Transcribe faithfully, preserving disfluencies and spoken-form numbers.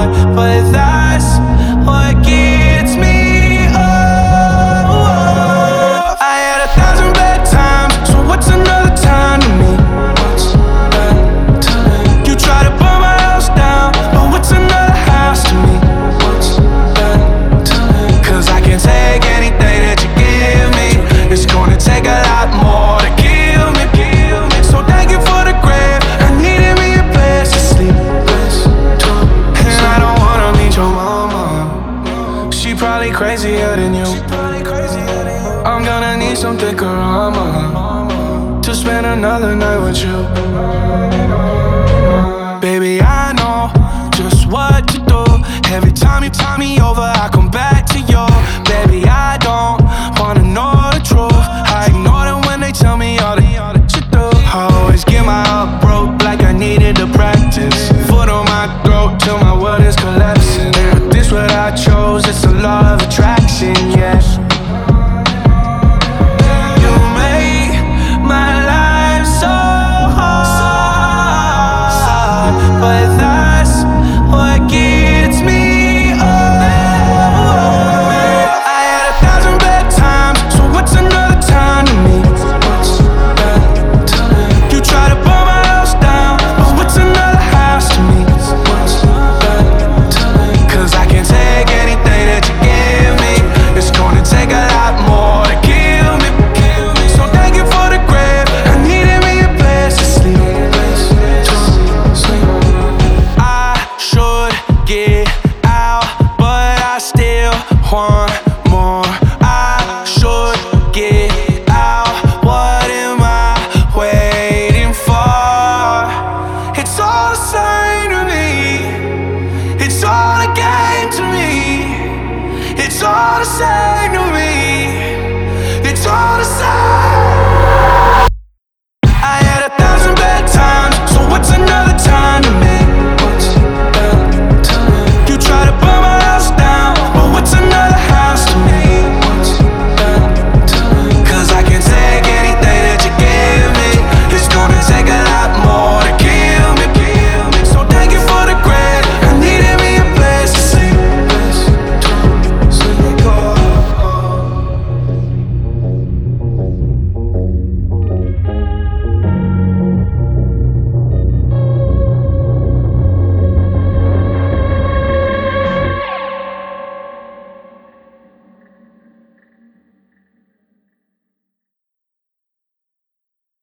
but that's what gets me. Oh, I had a thousand bad times, so what's another time to me? What's bad time? You try to burn my house down, but what's another house to me? What's bad time? Cause I can't take anything that you give me. It's gonna take a lot more to kill me. So thank you for the grave. I needed me a place to sleep. And I don't wanna meet your mama. She probably crazier than you. I'm gonna need some thicker armor to spend another night with you. Baby, I know just what to do. Every time you tie me over, I come back to you. Baby, I don't wanna know the truth. I ignore them when they tell me all the that you do. I always get my heart broke like I needed to practice. Foot on my throat till my world is collapsing. But this what I chose, it's a law of attraction, yeah. You made my life so hard, but that's what gets me. Want more, I should get out. What am I waiting for? It's all the same to me. It's all a game to me. It's all the same to me. It's all the same. I had a thousand bad times, so what's another time?